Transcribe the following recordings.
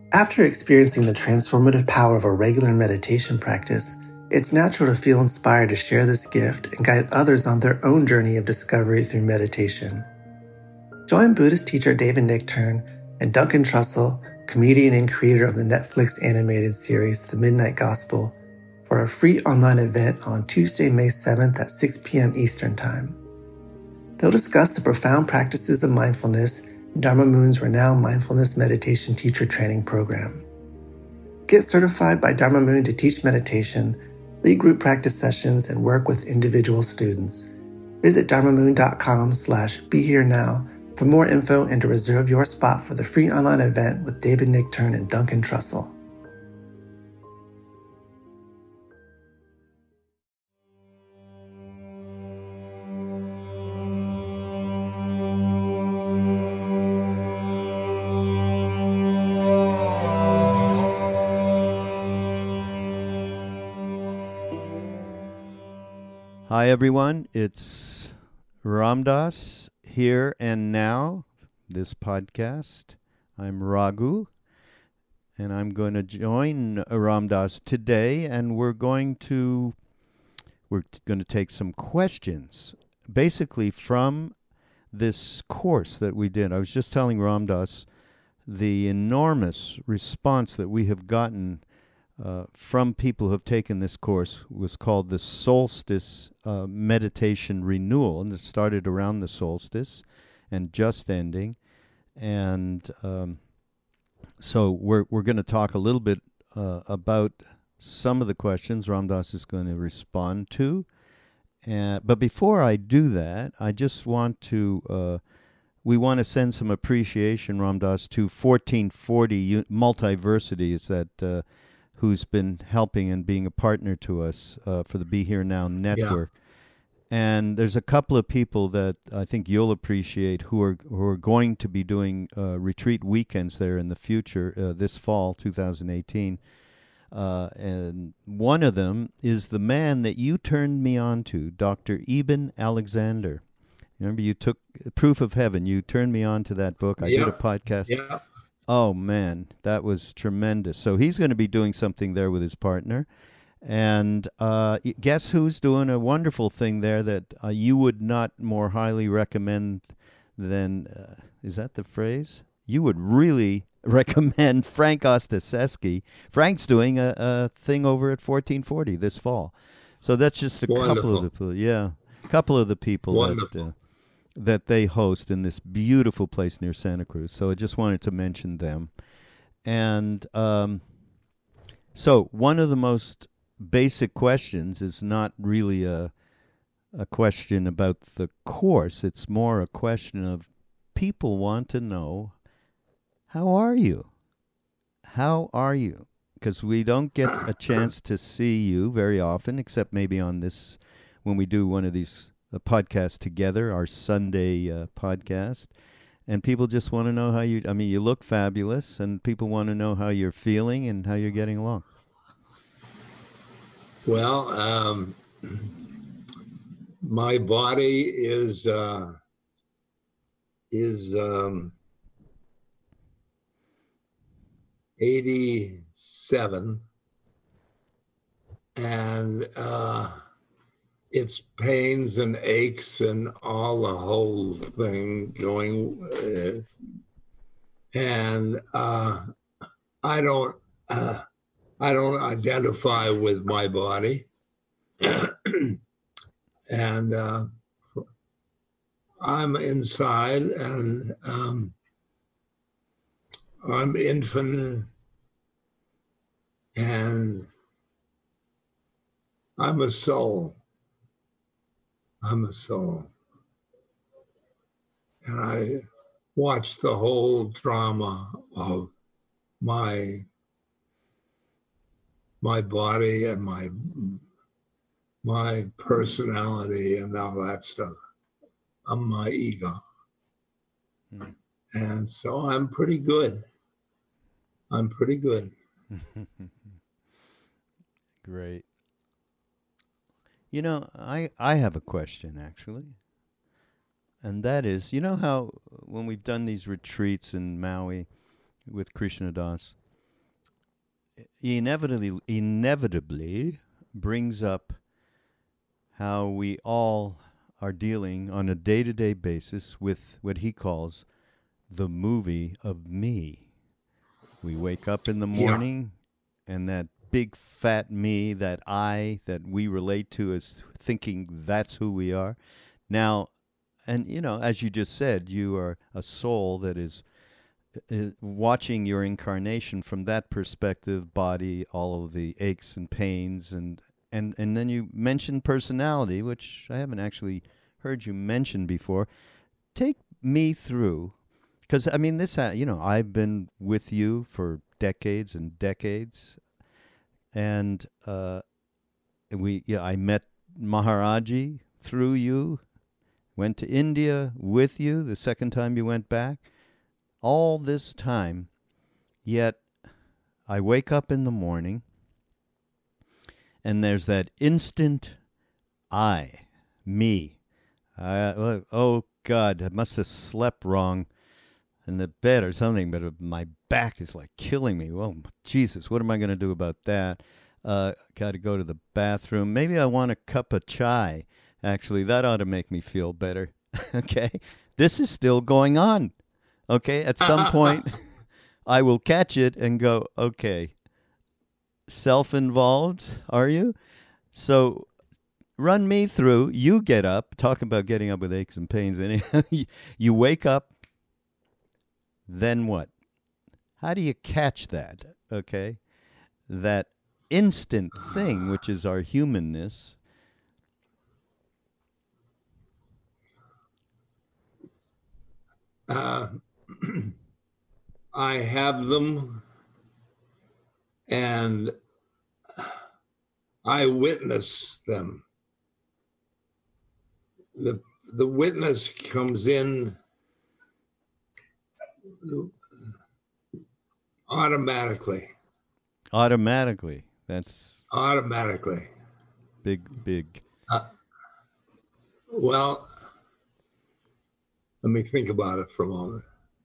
After experiencing the transformative power of a regular meditation practice, it's natural to feel inspired to share this gift and guide others on their own journey of discovery through meditation. Join Buddhist teacher David Nichtern and Duncan Trussell, comedian and creator of the Netflix animated series The Midnight Gospel, for a free online event on Tuesday, May 7th at 6 p.m. Eastern Time. They'll discuss the profound practices of mindfulness in Dharma Moon's renowned mindfulness meditation teacher training program. Get certified by Dharma Moon to teach meditation, lead group practice sessions, and work with individual students. Visit dharmamoon.com/beherenow for more info and to reserve your spot for the free online event with David Nichtern and Duncan Trussell. Hi everyone, it's Ram Dass here and now, this podcast. I'm Raghu, and I'm going to join Ram Dass today, and we're going to take some questions, basically from this course that we did. I was just telling Ram Dass the enormous response that we have gotten from people who have taken this course. Was called the Solstice Meditation Renewal, and it started around the solstice and just ending. And so we're going to talk a little bit about some of the questions Ram Dass is going to respond to. But before I do that, I just want to we want to send some appreciation, Ram Dass, to 1440 Multiversity. It's that who's been helping and being a partner to us for the Be Here Now network. Yeah. And there's a couple of people that I think you'll appreciate who are going to be doing retreat weekends there in the future, this fall, 2018. And one of them is the man that you turned me on to, Dr. Eben Alexander. Remember, you took Proof of Heaven. You turned me on to that book. I did a podcast. Yeah. Oh, man, that was tremendous. So he's going to be doing something there with his partner. And guess who's doing a wonderful thing there that you would not more highly recommend than, is that the phrase? You would really recommend Frank Ostaseski. Frank's doing a thing over at 1440 this fall. So that's just a couple of the people that they host in this beautiful place near Santa Cruz. So I just wanted to mention them. And so one of the most basic questions is not really a question about the course. It's more a question of people want to know, how are you? How are you? Because we don't get a chance to see you very often, except maybe on this, when we do one of these podcast together, our Sunday podcast, and people just want to know how you. I mean, you look fabulous, and people want to know how you're feeling and how you're getting along. Well, my body is 87, and it's pains and aches and all the whole thing going. And I don't identify with my body. And I'm inside, and I'm infinite, and I'm a soul. I'm a soul. And I watch the whole drama of my body and my personality and all that stuff. I'm my ego. Mm. And so I'm pretty good. Great. You know, I have a question, actually. And that is, you know how when we've done these retreats in Maui with Krishna Das, inevitably brings up how we all are dealing on a day-to-day basis with what he calls the movie of me. We wake up in the morning, and that big fat me, that I that we relate to as thinking that's who we are. Now, and as you just said, you are a soul that is watching your incarnation from that perspective, body, all of the aches and pains, and then you mentioned personality, which I haven't actually heard you mention before. Take me through, because I mean this. I've been with you for decades and decades, and I met Maharaji through you. Went to India with you the second time you went back. All this time, yet I wake up in the morning, and there's that instant me. Oh, God, I must have slept wrong in the bed or something, but my back is like killing me. Oh, Jesus, what am I going to do about that? Got to go to the bathroom. Maybe I want a cup of chai. Actually, that ought to make me feel better. Okay? This is still going on. Okay? At some point, I will catch it and go, okay, self-involved, are you? So run me through. You get up. Talk about getting up with aches and pains. You wake up. Then what? How do you catch that? Okay? That instant thing, which is our humanness. I have them, and I witness them. The witness comes in automatically. Automatically. That's automatically. Big. Well, let me think about it for a moment.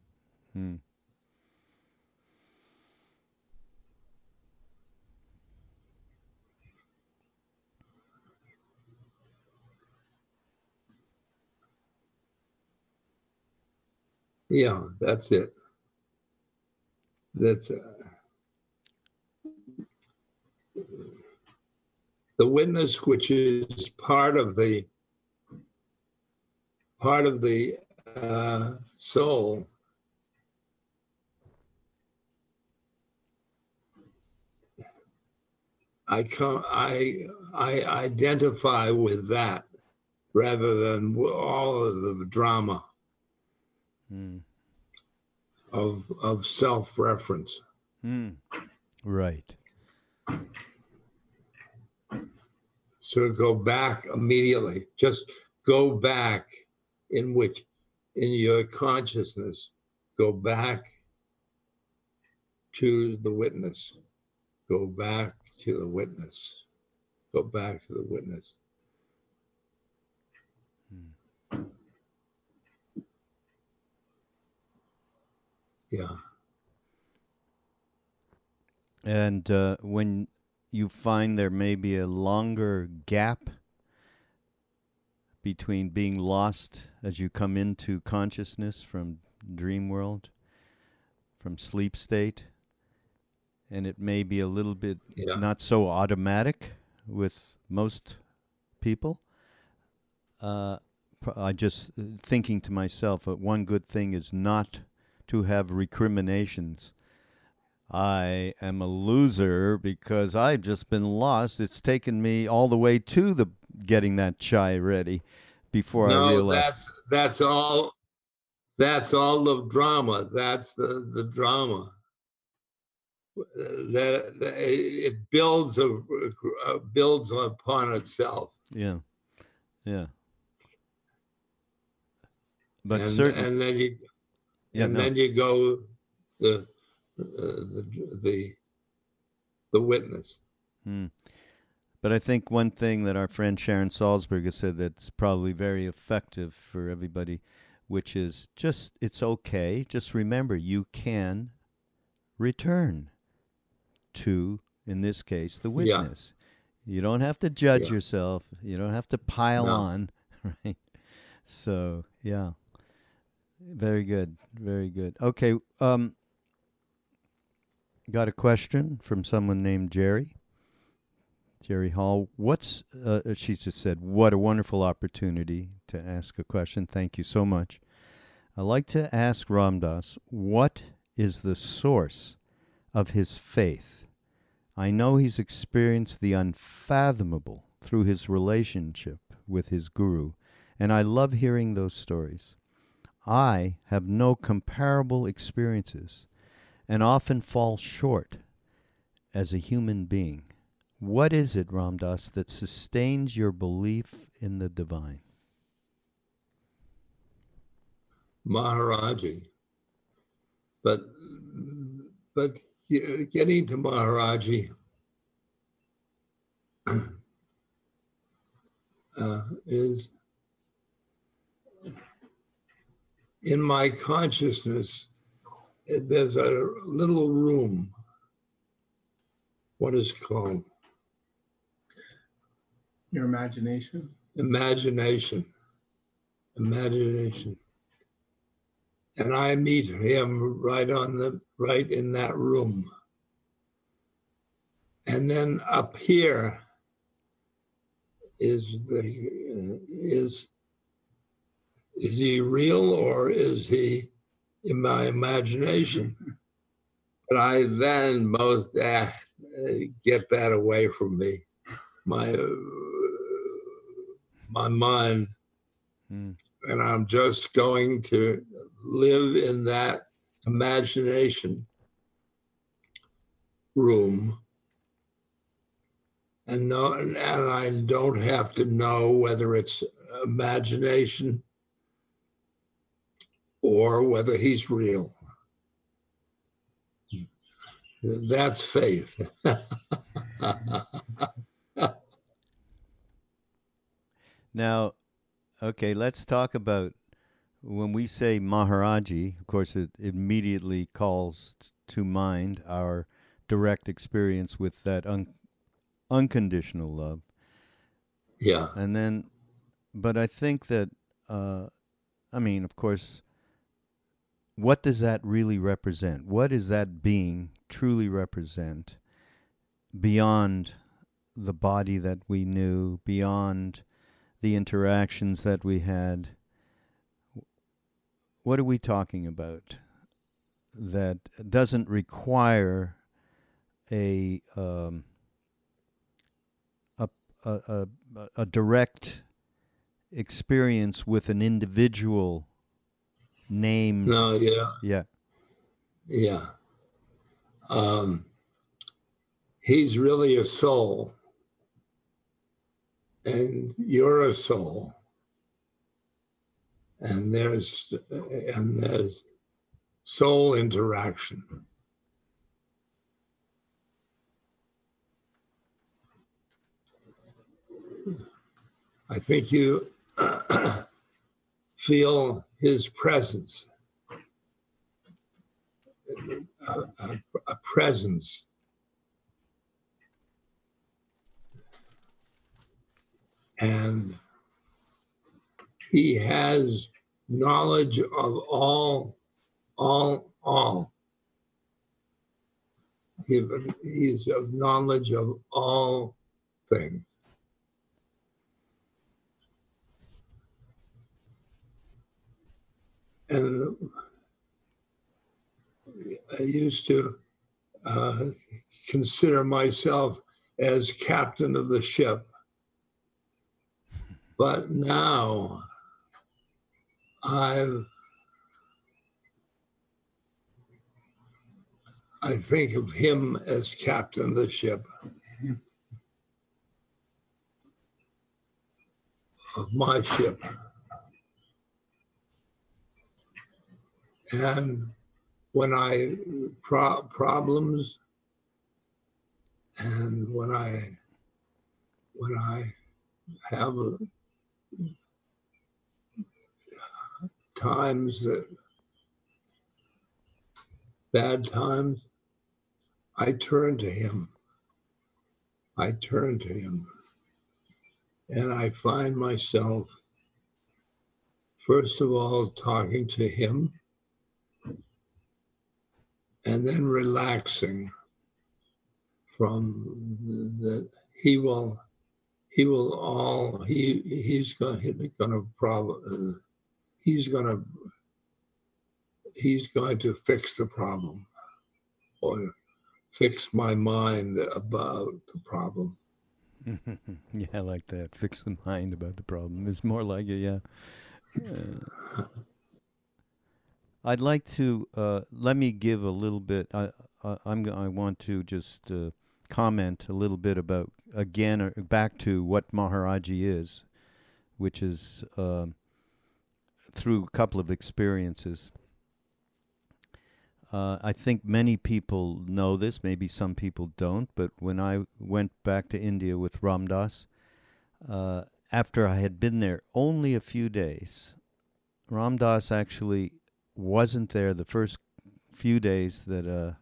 Yeah, that's it. That's the witness, which is part of the soul. I identify with that rather than all of the drama of self-reference. Right. So go back immediately. Just go back in your consciousness. Go back to the witness. Go back to the witness. Go back to the witness. Yeah. And when you find there may be a longer gap between being lost as you come into consciousness from dream world, from sleep state, and it may be a little bit not so automatic with most people. I just thinking to myself, one good thing is not to have recriminations. I am a loser because I've just been lost. It's taken me all the way to the getting that chai ready before I realized. That's all. That's all the drama. That's the drama. That it builds upon itself. Yeah. But and then you go the witness. But I think one thing that our friend Sharon Salzberg has said that's probably very effective for everybody, which is just, it's okay. Just remember, you can return. to, in this case, the Yeah. witness. You don't have to judge Yeah. yourself. You don't have to pile No. on, right? So, yeah. Very good. Very good. Okay, got a question from someone named Jerry. Jerry Hall. She just said, what a wonderful opportunity to ask a question. Thank you so much. I'd like to ask Ram Dass, what is the source of his faith? I know he's experienced the unfathomable through his relationship with his guru, and I love hearing those stories. I have no comparable experiences and often fall short as a human being. What is it, Ram Dass, that sustains your belief in the divine? Maharaji. But getting to Maharaji is in my consciousness. There's a little room. What is it called? Your imagination. Imagination. And I meet him right in that room. And then up here is he real or is he in my imagination? But I then get that away from me. My mind, and I'm just going to live in that imagination room, and I don't have to know whether it's imagination or whether he's real. That's faith. Now, okay, let's talk about when we say Maharaji. Of course, it immediately calls to mind our direct experience with that unconditional love. Yeah. And then, but I think that, of course, what does that really represent? What does that being truly represent beyond the body that we knew, beyond the interactions that we had? What are we talking about that doesn't require a direct experience with an individual named? No, yeah. He's really a soul, and you're a soul, and there's soul interaction. I think you feel his presence, a presence. And he has knowledge of all. He's of knowledge of all things. And I used to consider myself as captain of the ship. But now I think of him as captain of the ship, of my ship. And when I problems, and when I have times that bad times, I turn to him. I turn to him. And I find myself, first of all, talking to him and then relaxing from that he's going to fix the problem or fix my mind about the problem. Yeah, I like that. Fix the mind about the problem. It's more like it, yeah. I'd like to let me give a little bit. I want to just comment a little bit about again back to what Maharaji is, which is through a couple of experiences. I think many people know this, maybe some people don't, but when I went back to India with Ram Dass, after I had been there only a few days, Ram Dass actually wasn't there the first few days that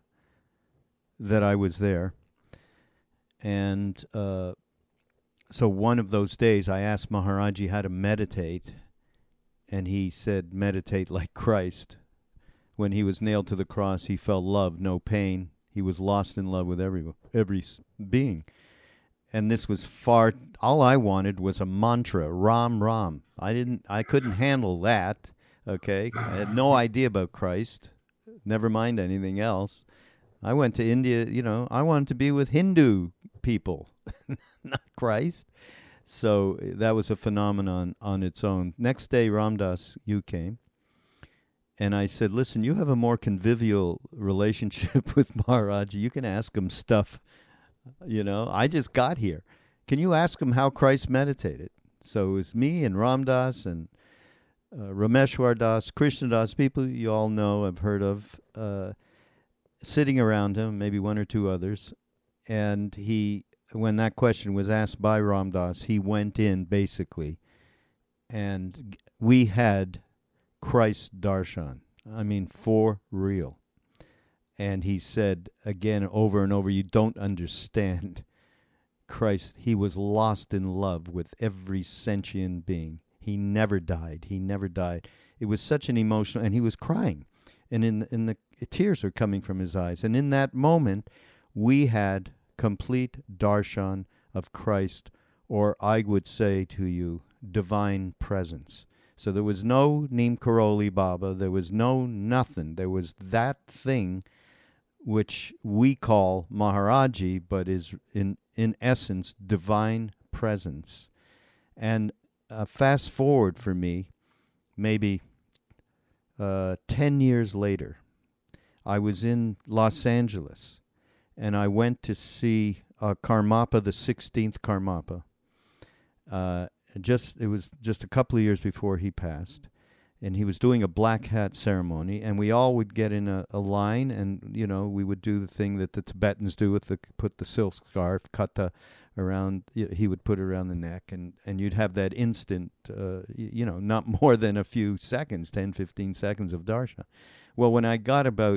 I was there. And so one of those days I asked Maharaji how to meditate, and he said, meditate like Christ. When he was nailed to the cross, he felt love, no pain. He was lost in love with every being. And this was all I wanted was a mantra, Ram Ram. I couldn't handle that, okay? I had no idea about Christ, never mind anything else. I went to India, I wanted to be with Hindu people, not Christ. So that was a phenomenon on its own. Next day, Ram Dass, you came. And I said, listen, you have a more convivial relationship with Maharaji. You can ask him stuff, I just got here. Can you ask him how Christ meditated? So it was me and Ram Dass and Rameshwar Das, Krishna Das, people you all know, have heard of, sitting around him, maybe one or two others. And when that question was asked by Ram Dass, he went in basically. And we had Christ darshan. I mean, for real. And he said again, over and over, you don't understand Christ. He was lost in love with every sentient being. He never died. He never died. It was such an emotional, and he was crying. And in the tears were coming from his eyes. And in that moment, we had complete darshan of Christ, or I would say to you, divine presence. So there was no Neem Karoli Baba. There was no nothing. There was that thing which we call Maharaji, but is in essence divine presence. And fast forward for me, maybe 10 years later, I was in Los Angeles, and I went to see Karmapa, the 16th Karmapa. It was just a couple of years before he passed, and he was doing a black hat ceremony, and we all would get in a line, and we would do the thing that the Tibetans do with put the silk scarf, kata, around. He would put it around the neck, and you'd have that instant, not more than a few seconds, 10, 15 seconds of darshan. Well, when I got about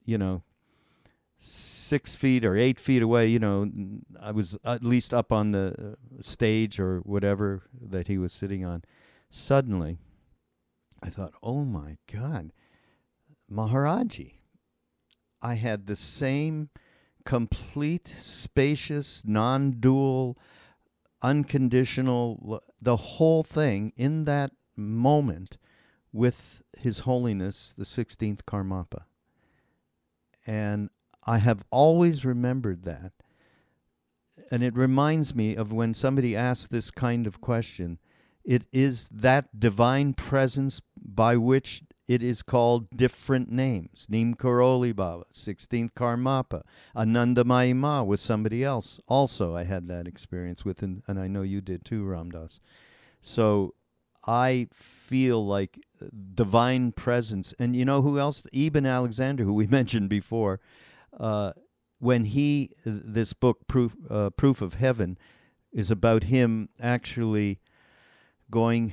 6 feet or 8 feet away, I was at least up on the stage or whatever that he was sitting on. Suddenly, I thought, oh my God, Maharaji. I had the same complete, spacious, non-dual, unconditional, the whole thing in that moment with His Holiness, the 16th Karmapa. And I have always remembered that. And it reminds me of when somebody asks this kind of question, it is that divine presence by which it is called different names. Neem Karoli Baba, 16th Karmapa, Anandamayi Ma was somebody else. Also, I had that experience with, and I know you did too, Ram Dass. So I feel like divine presence. And you know who else? Ibn Alexander, who we mentioned before. When this book, Proof of Heaven, is about him actually going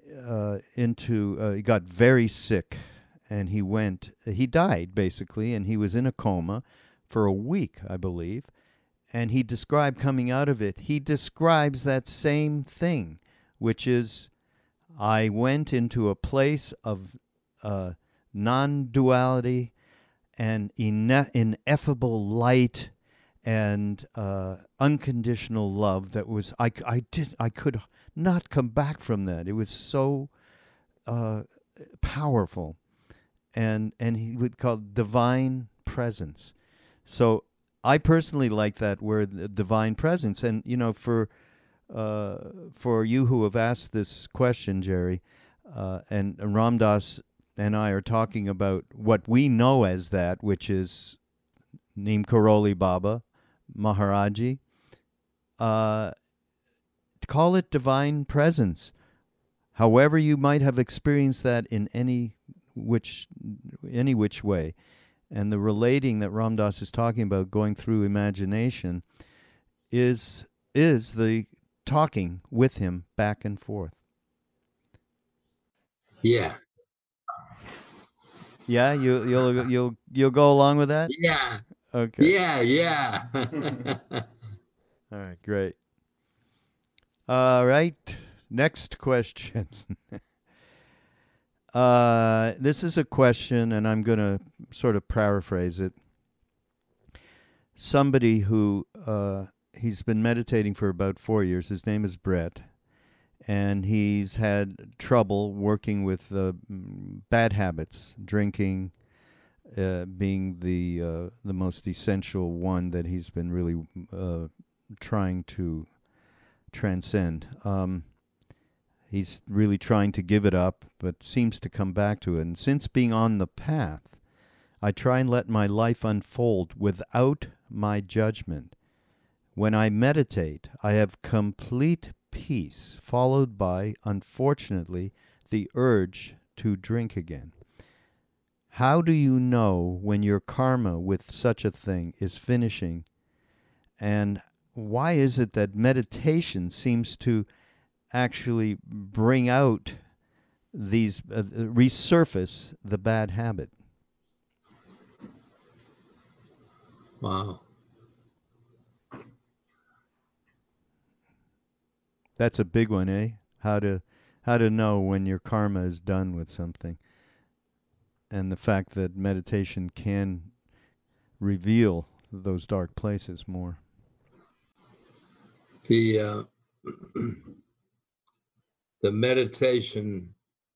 he got very sick, and he died basically, and he was in a coma for a week, I believe. And he described coming out of it, he describes that same thing, which is, I went into a place of non-duality and ineffable light and unconditional love that was, I could not come back from that. It was so powerful. And he would call it divine presence. So I personally like that word, divine presence. And, you know, for you who have asked this question, Jerry, and Ram Dass and I are talking about what we know as that, which is Neem Karoli Baba, Maharaji. Call it divine presence. However you might have experienced that in any which way. And the relating that Ram Dass is talking about, going through imagination, is the talking with him back and forth. Yeah. Yeah, you'll go along with that? Yeah. Okay. Yeah. All right, great. All right, next question. This is a question, and I'm going to sort of paraphrase it. Somebody who, he's been meditating for about 4 years. His name is Brett. And he's had trouble working with bad habits, drinking being the most essential one that he's been really trying to transcend. He's really trying to give it up, but seems to come back to it. And since being on the path, I try and let my life unfold without my judgment. When I meditate, I have complete peace, followed by, unfortunately, the urge to drink again. How do you know when your karma with such a thing is finishing? And why is it that meditation seems to actually bring out these, resurface the bad habit? Wow. That's a big one, eh? How to know when your karma is done with something. And the fact that meditation can reveal those dark places more. The meditation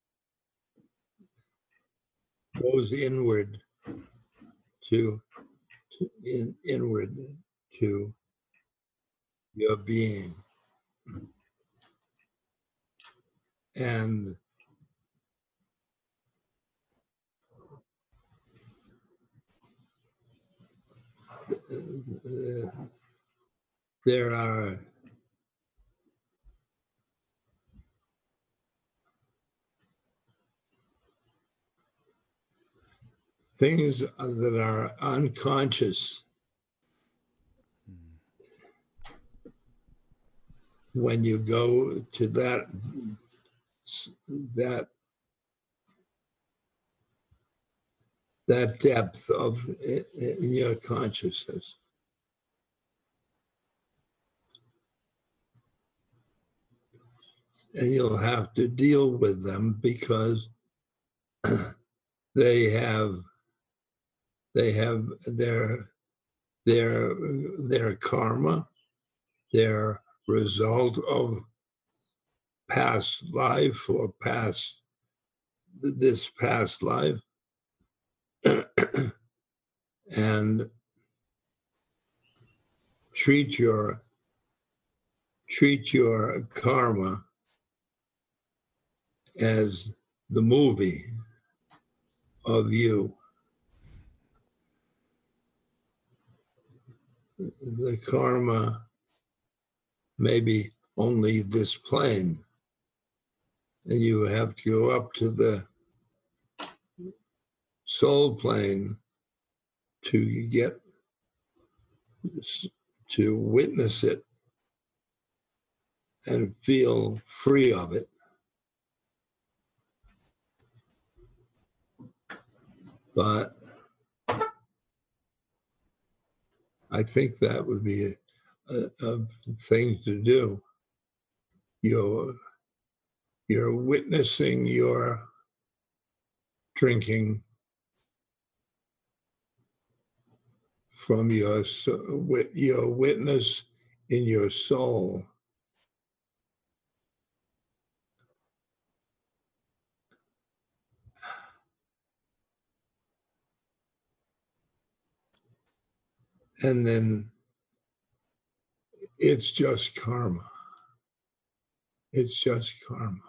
goes inward inward to your being. And there are things that are unconscious when you go to that depth of in your consciousness. And you'll have to deal with them because they have their karma, their result of past life or this past life. And treat your karma as the movie of you. The karma may be only this plane, and you have to go up to the soul plane to witness it and feel free of it. But I think that would be a thing to do. You're witnessing your drinking from your witness in your soul. And then it's just karma. It's just karma.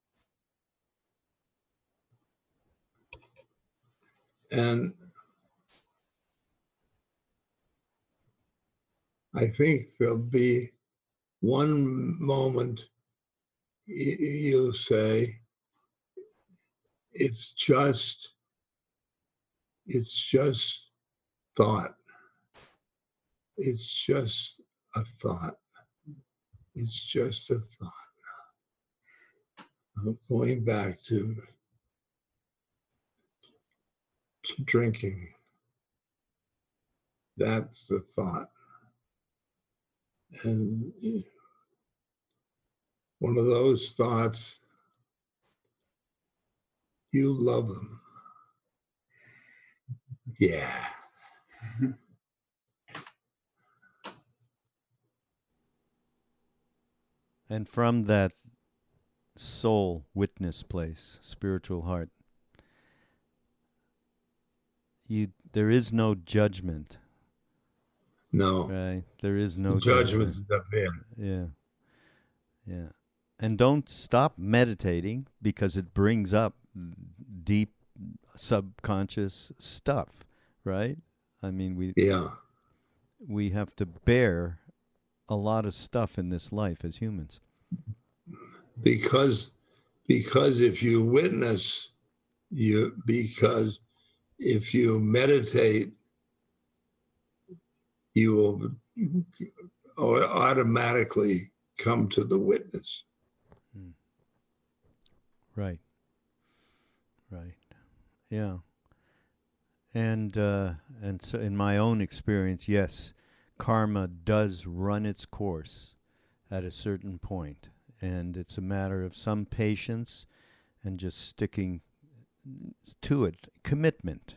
And I think there'll be one moment you'll say, it's just thought. It's just a thought. It's just a thought. I'm going back to drinking. That's the thought. And one of those thoughts, you love them. Yeah. And from that soul witness place, spiritual heart, there is no judgment. No. Right? There is no judgment. Yeah. Yeah. And don't stop meditating because it brings up deep subconscious stuff, right? I mean, we have to bear a lot of stuff in this life as humans. Because if you witness, because if you meditate, you will automatically come to the witness. Right. Right. Yeah. And so in my own experience, yes, karma does run its course at a certain point, and it's a matter of some patience and just sticking to it. Commitment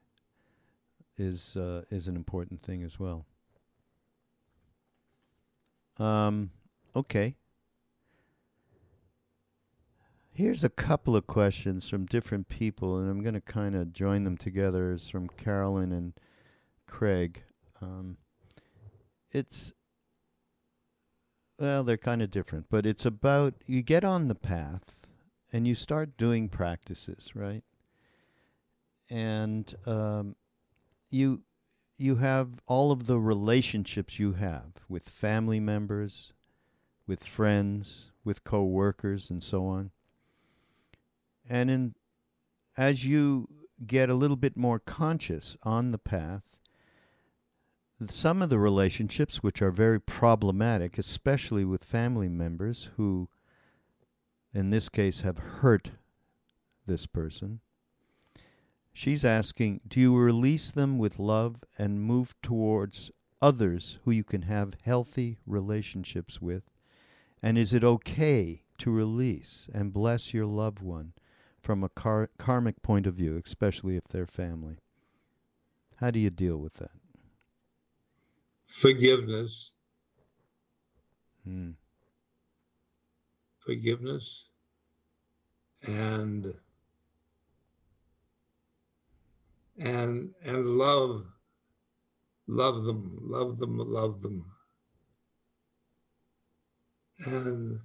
is an important thing as well. Okay. Here's a couple of questions from different people, and I'm going to kind of join them together. It's from Carolyn and Craig. They're kind of different, but it's about you get on the path and you start doing practices, right? And you have all of the relationships you have with family members, with friends, with co-workers, and so on. And as you get a little bit more conscious on the path, some of the relationships which are very problematic, especially with family members who, in this case, have hurt this person, she's asking, do you release them with love and move towards others who you can have healthy relationships with? And is it okay to release and bless your loved one from a karmic point of view, especially if they're family? How do you deal with that? Forgiveness. Forgiveness and love them, and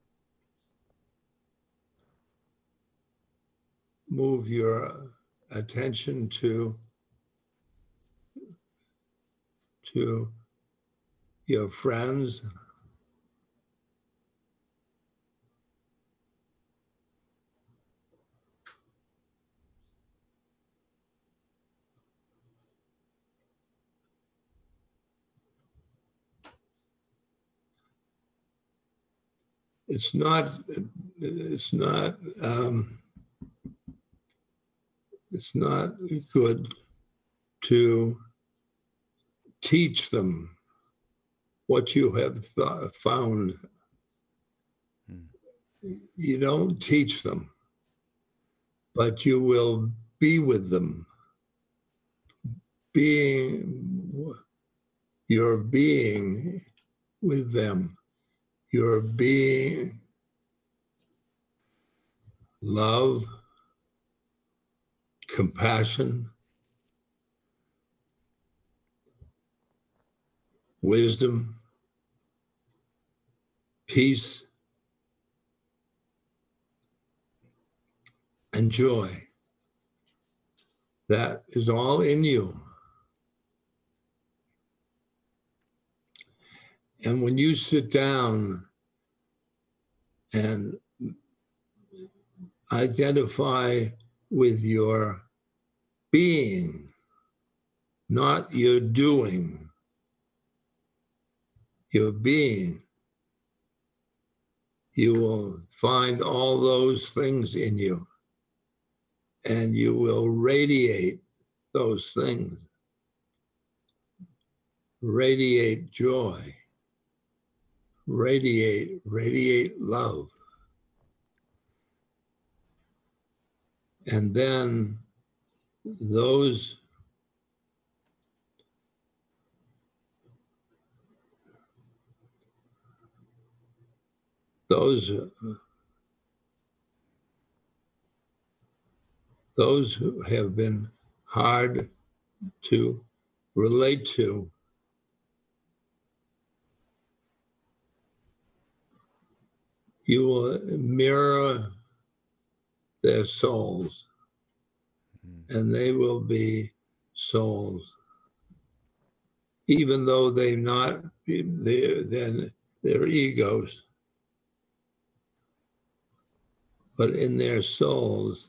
move your attention to your friends, it's not good to teach them what you have found. You don't teach them, but you will be with them. You're being with them. You're being love, compassion, wisdom, peace, and joy. That is all in you. And when you sit down and identify with your being, not your doing, your being, you will find all those things in you, and you will radiate those things. Radiate joy. Radiate love. And then those who have been hard to relate to, you will mirror their souls, and they will be souls, even though they're egos, but in their souls,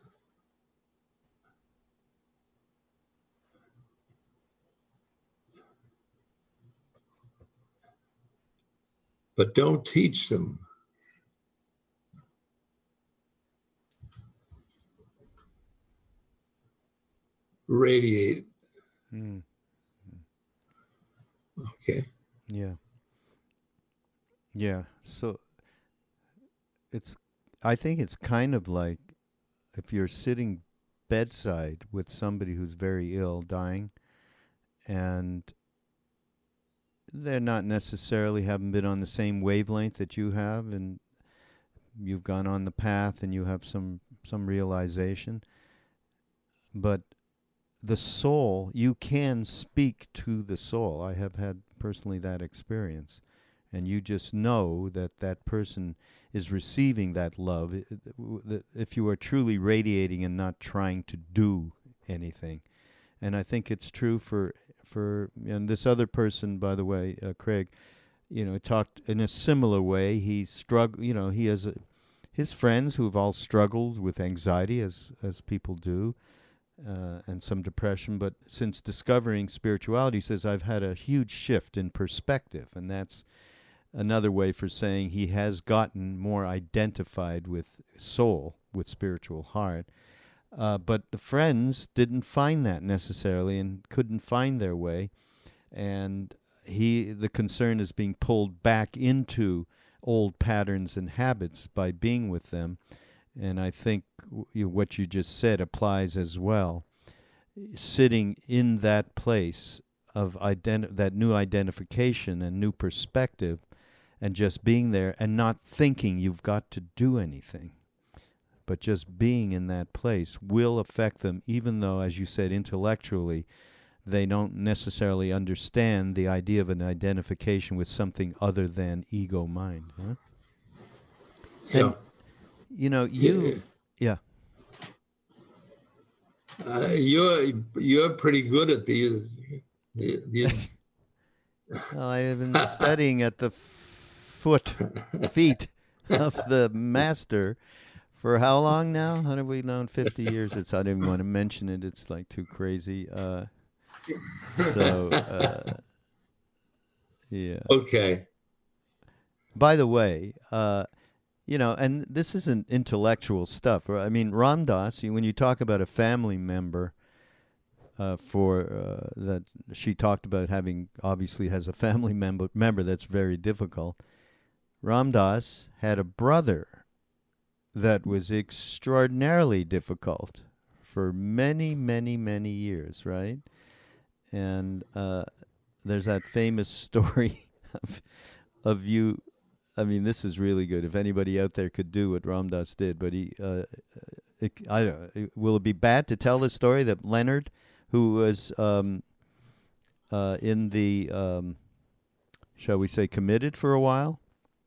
but don't teach them. Radiate. Okay. Yeah. So I think it's kind of like if you're sitting bedside with somebody who's very ill, dying, and they're not necessarily haven't been on the same wavelength that you have, and you've gone on the path and you have some realization, but the soul, you can speak to the soul. I have had personally that experience, and you just know that that person is receiving that love if you are truly radiating and not trying to do anything. And I think it's true for and this other person, by the way, Craig, talked in a similar way. He struggled, he has his friends who've all struggled with anxiety, as people do, and some depression. But since discovering spirituality, he says, I've had a huge shift in perspective, and that's another way for saying he has gotten more identified with soul, with spiritual heart. But the friends didn't find that necessarily and couldn't find their way. And the concern is being pulled back into old patterns and habits by being with them. And I think what you just said applies as well. Sitting in that place of that new identification and new perspective, and just being there and not thinking you've got to do anything, but just being in that place will affect them, even though, as you said, intellectually, they don't necessarily understand the idea of an identification with something other than ego mind. Huh? Yeah. And, yeah. You're pretty good at these. Well, I have been studying at the feet of the master for how long now? How have we known? 50 years. I don't even want to mention it. It's like too crazy. Yeah. Okay. By the way, and this isn't intellectual stuff. I mean, Ram Dass, when you talk about a family member for that she talked about having, obviously has a family member that's very difficult. Ram Dass had a brother that was extraordinarily difficult for many, many, many years, right? And there's that famous story of you. I mean, this is really good. If anybody out there could do what Ram Dass did, but will it be bad to tell the story that Leonard, who was in the, shall we say, committed for a while,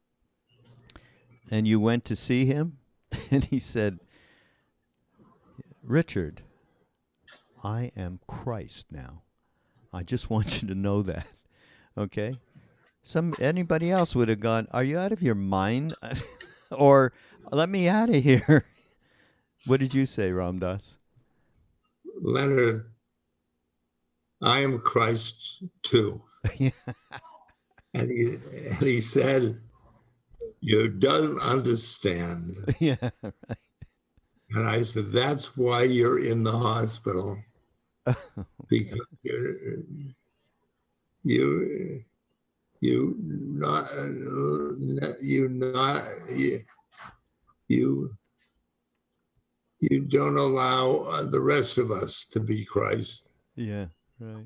and you went to see him, and he said, "Richard, I am Christ now. I just want you to know that." Okay? Anybody else would have gone, "Are you out of your mind?" Or, "Let me out of here." What did you say, Ram Dass? Leonard, I am Christ too. And he said, "You don't understand." Yeah, right. And I said, "That's why you're in the hospital." Because you don't allow the rest of us to be Christ. Yeah, right.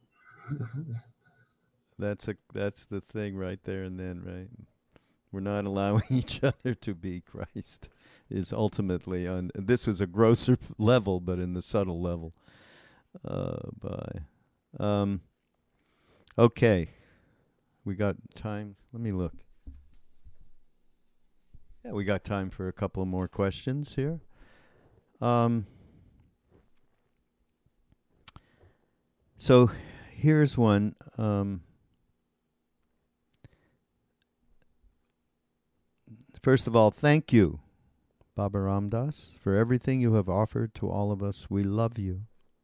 That's the thing right there and then, right? We're not allowing each other to be Christ. Is ultimately on. This was a grosser level, but in the subtle level. Okay, we got time. Let me look. Yeah, we got time for a couple of more questions here. So here's one. First of all, thank you, Baba Ram Dass, for everything you have offered to all of us. We love you.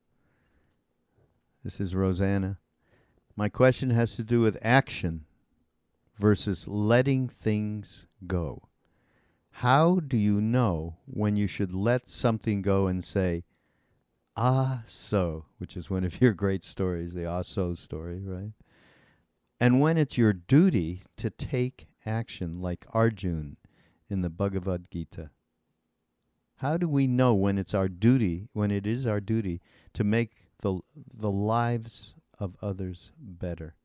This is Rosanna. My question has to do with action versus letting things go. How do you know when you should let something go and say, "Ah, so," which is one of your great stories, the "Ah, so" story, right? And when it's your duty to take action, like Arjun in the Bhagavad Gita. How do we know when it's our duty, when it is our duty to make the lives of others better?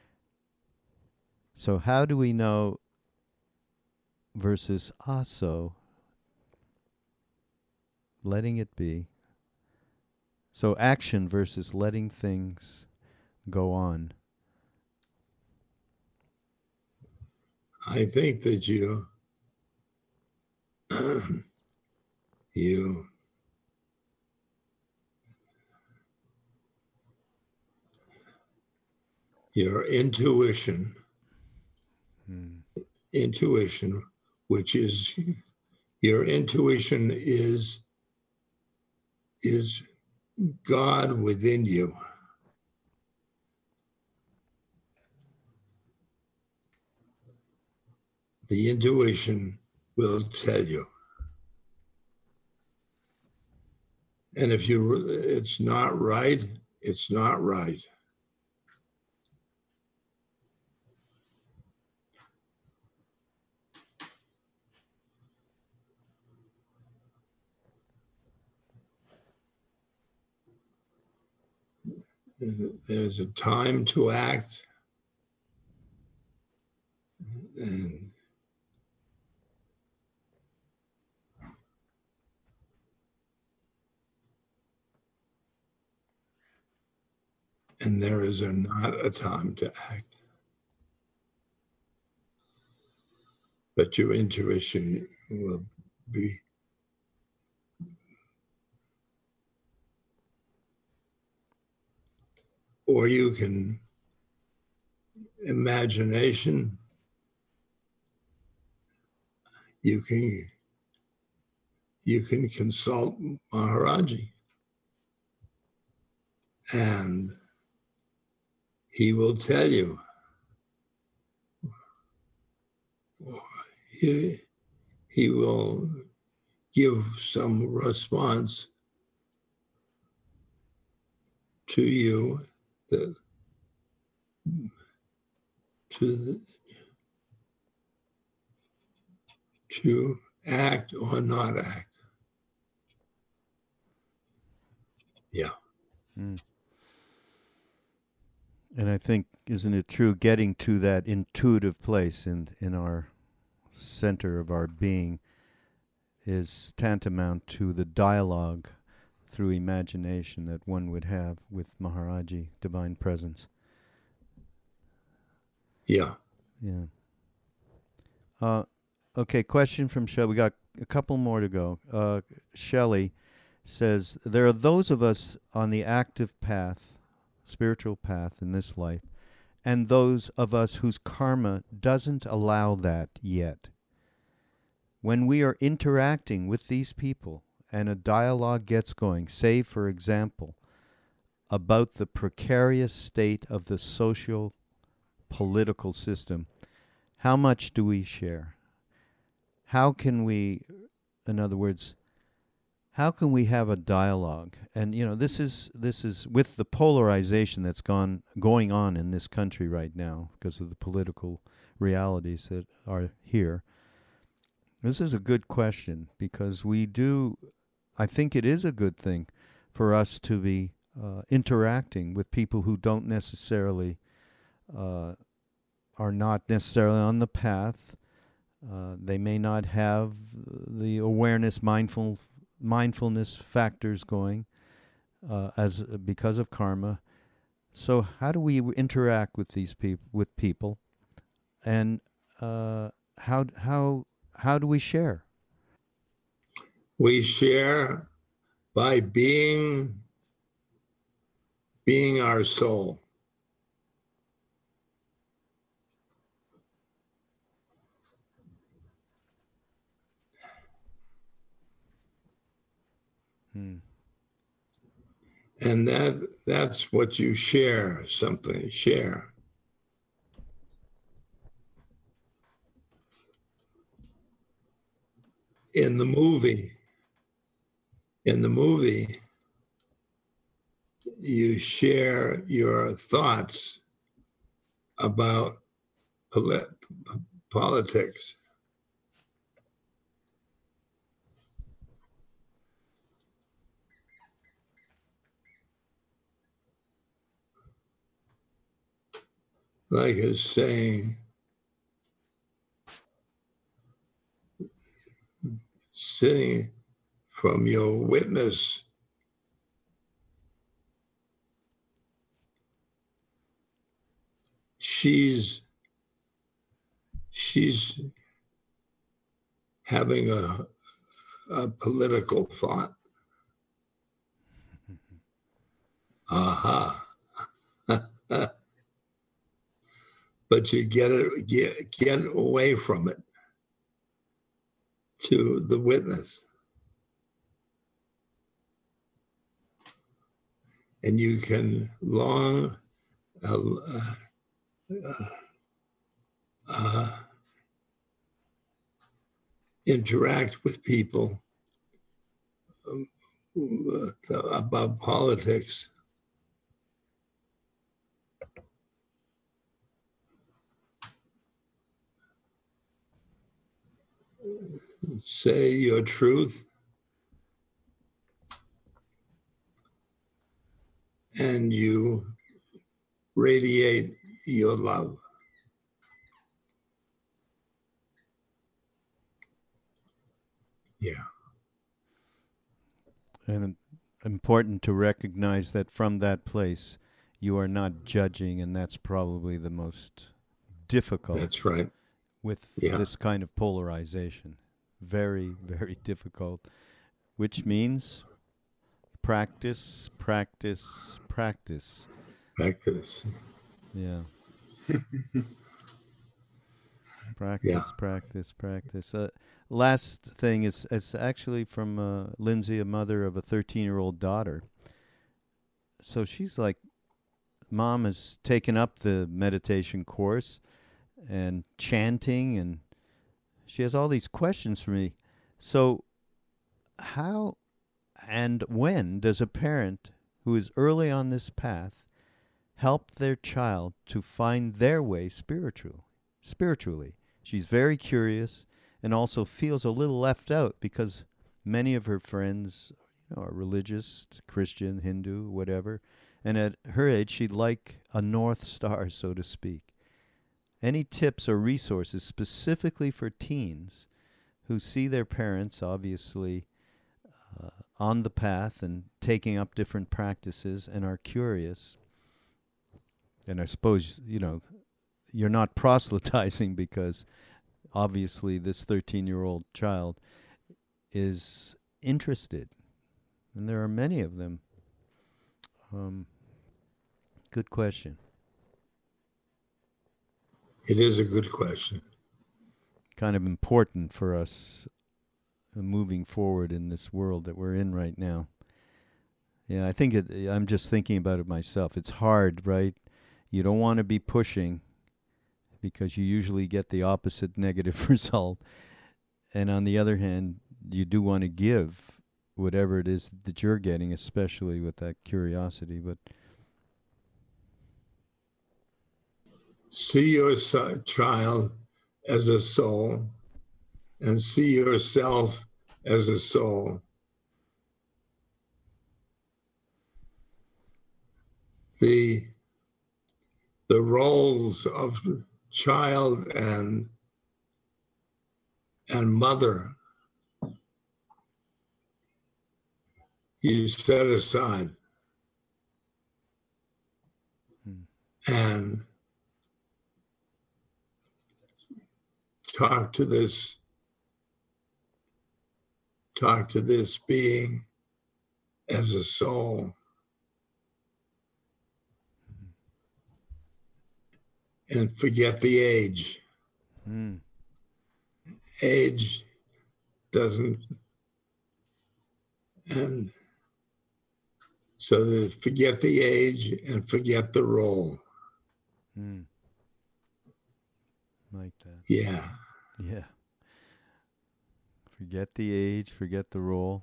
So how do we know versus "also," letting it be? So action versus letting things go on. I think that your intuition, which is your intuition is God within you. The intuition will tell you. And if it's not right, it's not right. There's a time to act, and there is not a time to act. But your intuition will be. Or you can imagination. You can consult Maharaji, and he will tell you. He will give some response to you to act or not act. Yeah. Mm. And I think, isn't it true, getting to that intuitive place in our center of our being is tantamount to the dialogue through imagination that one would have with Maharaji, Divine Presence. Yeah. Yeah. Okay, question from Shelley. We got a couple more to go. Shelley says, there are those of us on the active path, spiritual path in this life, and those of us whose karma doesn't allow that yet. When we are interacting with these people and a dialogue gets going, say, for example, about the precarious state of the social political system, how much do we share? How can we, in other words, how can we have a dialogue? And this is with the polarization that's going on in this country right now because of the political realities that are here. This is a good question because I think it is a good thing for us to be interacting with people who don't necessarily, are not necessarily on the path. They may not have the awareness, mindfulness factors going because of karma. So how do we interact with these people, and how do we share? We share by being our soul. And that's what you share, share. In the movie, you share your thoughts about politics. Like it's saying, sitting from your witness, she's having a political thought. Aha. But you get away from it to the witness. And you can interact with people about politics. Say your truth, and you radiate your love. Yeah. And important to recognize that from that place, you are not judging, and that's probably the most difficult. That's right. With this kind of polarization. Very, very difficult, which means practice. Yeah. Practice. Last thing is actually from Lindsay, a mother of a 13-year-old daughter. So she's like, Mom has taken up the meditation course and chanting, and she has all these questions for me. So how and when does a parent who is early on this path help their child to find their way spiritually. She's very curious and also feels a little left out because many of her friends are religious, Christian, Hindu, whatever. And at her age, she'd like a North Star, so to speak. Any tips or resources specifically for teens who see their parents, obviously, on the path and taking up different practices and are curious? And I suppose, you're not proselytizing because obviously this 13-year-old child is interested. And there are many of them. Good question. It is a good question. Kind of important for us moving forward in this world that we're in right now. Yeah, I think I'm just thinking about it myself. It's hard, right? You don't want to be pushing because you usually get the opposite negative result. And on the other hand, you do want to give whatever it is that you're getting, especially with that curiosity. But see your child as a soul and see yourself as a soul. The roles of child and mother you set aside and talk to this being as a soul. And forget the age. Age doesn't, and so forget the age and forget the role. Like that. Yeah. Yeah. Forget the age, forget the role.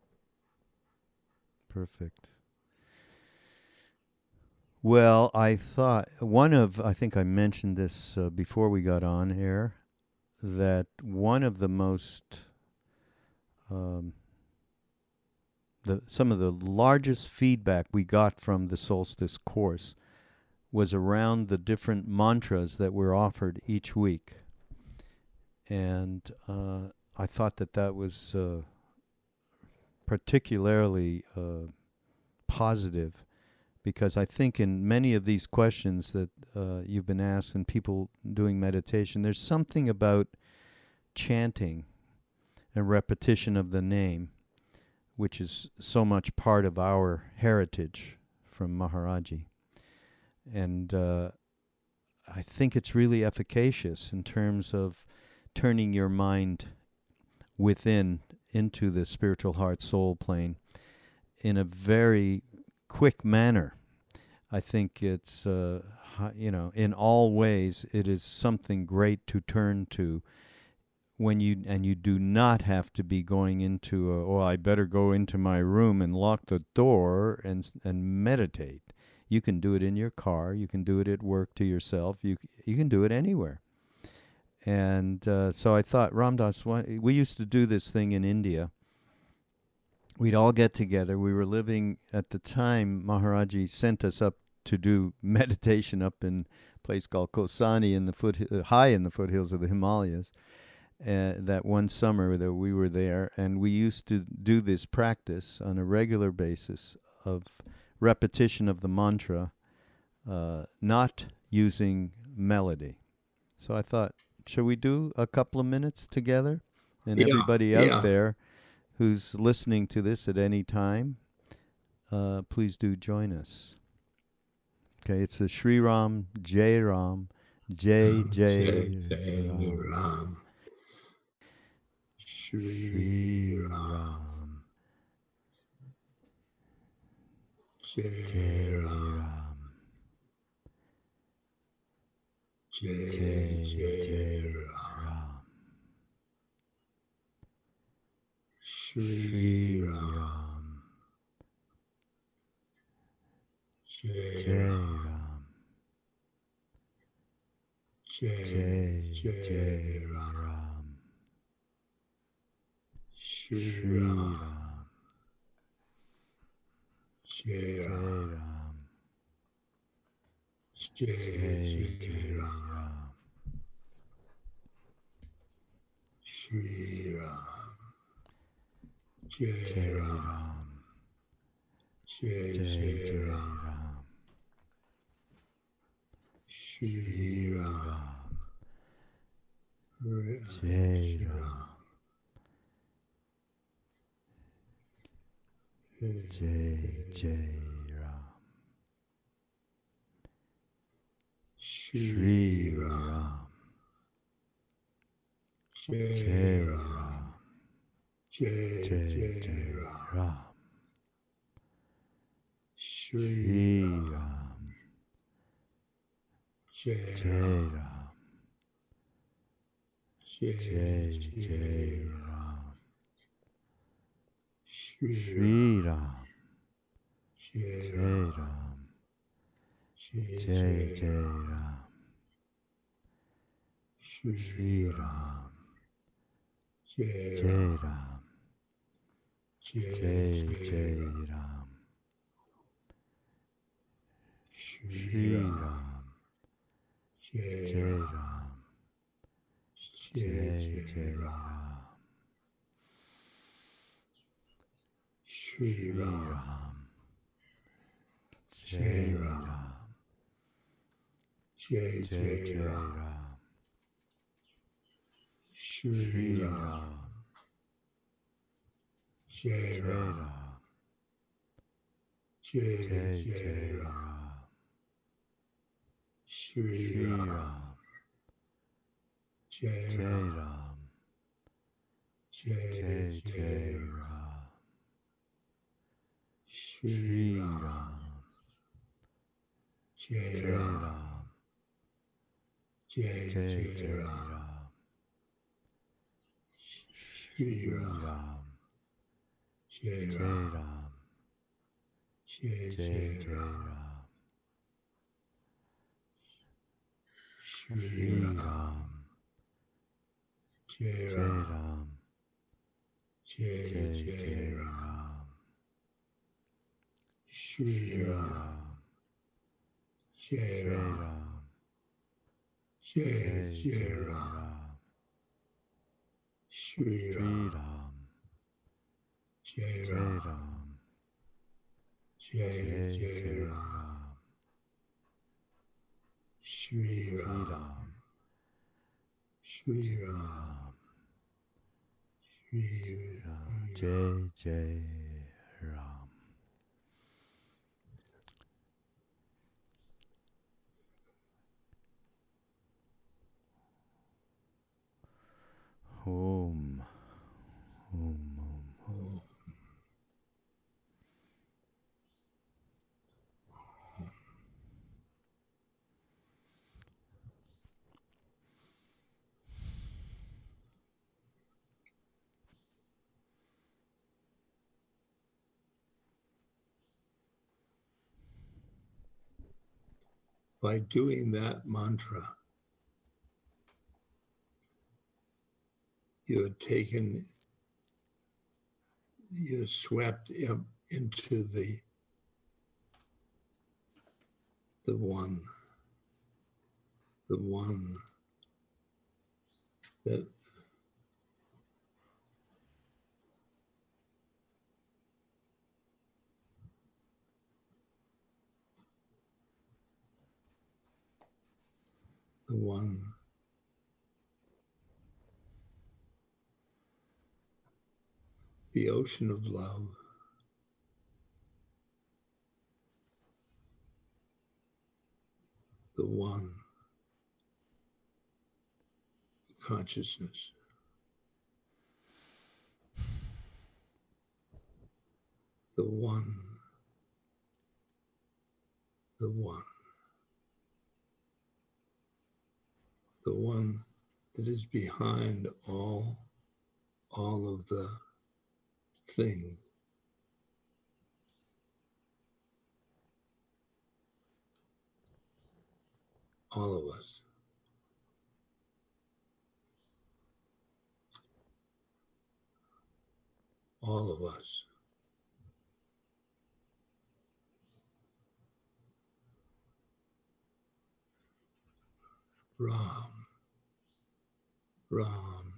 Perfect. Well, I think I mentioned this before we got on air, that one of the most, some of the largest feedback we got from the Solstice course was around the different mantras that were offered each week. And I thought that was particularly positive, because I think in many of these questions that you've been asked and people doing meditation, there's something about chanting and repetition of the name, which is so much part of our heritage from Maharaji. And I think it's really efficacious in terms of turning your mind within into the spiritual heart soul plane in a very quick manner. I think it's, in all ways, it is something great to turn to when you do not have to be going into, I better go into my room and lock the door and meditate. You can do it in your car. You can do it at work to yourself. You can do it anywhere. And so I thought, Ram Dass, we used to do this thing in India. We'd all get together. We were living at the time, Maharaji sent us up to do meditation up in a place called Kosani high in the foothills of the Himalayas. That one summer that we were there, and we used to do this practice on a regular basis of repetition of the mantra, not using melody. So I thought, shall we do a couple of minutes together? And everybody out there who's listening to this at any time, please do join us. Okay, it's the Shri Ram, Jai Ram, Jai Ram. Shri Ram, Jai Ram, Jai Ram, Shri Ram, Jai Jai Ram. Shri Shri Ram. Ram. Jai Jai Ram. Ram. Jai Jai Jai Jai Ram. Ram. Shri Ram. Jai Jai Ram. Ram. Jai Jai Jai Jai Ram. Ram. Shri Shri Ram. Ram. Shri Jai Ram. Ram. Jai Jai Ram. Shri Shri Ram. Ram. Jai Jai Ram. Ram. Jai Jai Jai Jai Ram. Ram. Shri Shri Ram. Ram. Jai Jai Ram. Ram. Jai Jai Jai Jai Ram. Ram. Shri Ram. Shri Ram. Jai Jai Ram. Ram. Jai Jai Jai Jai Ram. Ram. Shri Shri Ram. Ram. Jai Jai Ram. Ram. Jai Jai Jai Jai Ram. Ram. Shri Shri Ram. Ram. Jai Jai Ram. Ram. Jai Jai Jai Jai Ram. Ram. Shri Shri Ram. Ram. Jai Jai Ram. Ram. Jai Jai Jai Jai Ram. Ram. Shri Shri Ram. Ram. Jai Jai Ram. Ram. Jai Jai Jai Jai Ram. Ram. Shri Shri Ram. Ram. Jai Jai Ram. Ram. Jai Jai Jai Jai Ram. Ram. Shri Shri Ram. Ram. Jai Jai Ram. Ram. Jai Jai Jai Jai Ram. Ram. Shri Shri Ram. Ram. Jai Jai Ram. Ram. Jai Jai Jai Jai Ram. Ram. Shri Shri Ram. Ram. Jai Jai Ram. Ram. Jai Jai Jai Jai Ram. Ram. Shri Shri Ram. Ram. Jai Jai Ram. Ram. Jai Jai Jai Jai Ram. Ram. Shri Shri Ram. Ram. Jai Jai Ram. Ram. Jai Jai Jai Jai Ram. Ram. Shri Shri Ram. Ram. Shri Shri Ram. Ram. Shri Ram. Jai Jai Ram. Om. Om. Om. Om. By doing that mantra, you swept into the one that the one the ocean of love, the one consciousness, the one, the one, the one that is behind all of the things. All of us, all of us. Ram, Ram,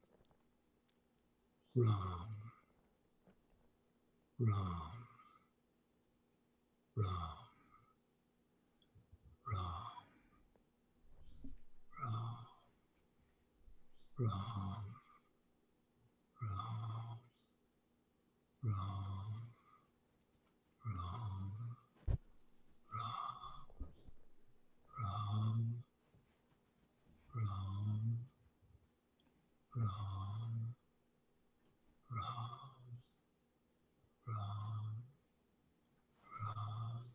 Ram, Ram, Ram, Ram, Ram, Ram, Ram, Ram, Ram, Ram, Ram, Ram, Ram, Ram, Ram, Ram,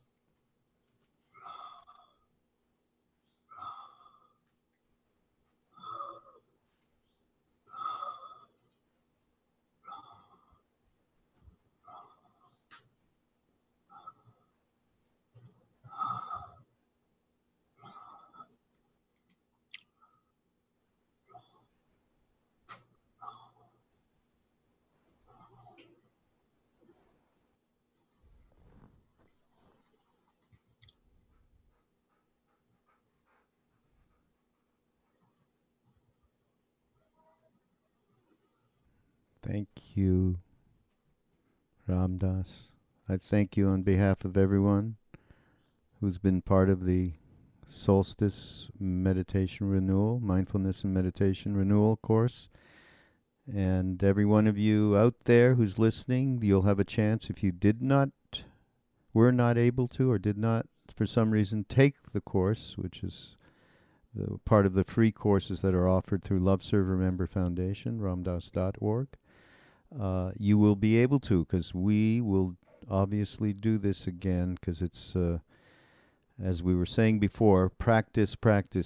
Thank you, Ram Dass. I thank you on behalf of everyone who's been part of the Solstice Meditation Renewal, Mindfulness and Meditation Renewal course. And every one of you out there who's listening, you'll have a chance, if you were not able to, or did not, for some reason, take the course, which is the part of the free courses that are offered through Love Serve Remember Foundation, ramdass.org. You will be able to, because we will obviously do this again, because it's, as we were saying before, practice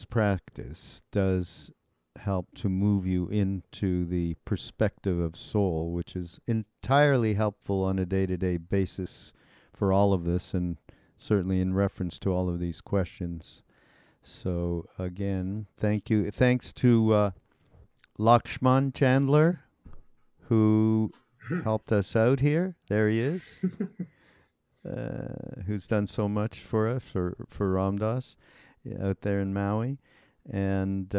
does help to move you into the perspective of soul, which is entirely helpful on a day-to-day basis for all of this, and certainly in reference to all of these questions. So again, thank you. Thanks to Lakshman Chandler, who helped us out here. There he is. Who's done so much for us, for Ram Dass out there in Maui. And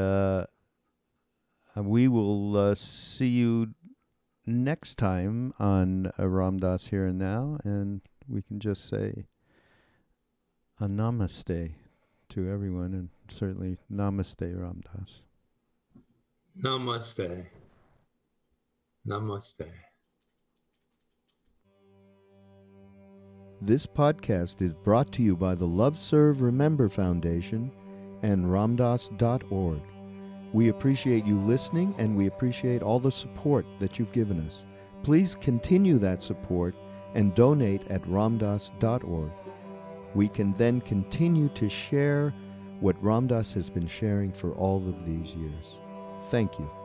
we will see you next time on Ram Dass Here and Now. And we can just say a namaste to everyone, and certainly namaste, Ram Dass. Namaste. Namaste. This podcast is brought to you by the Love Serve Remember Foundation and ramdass.org. We appreciate you listening, and we appreciate all the support that you've given us. Please continue that support and donate at ramdass.org. We can then continue to share what Ram Dass has been sharing for all of these years. Thank you.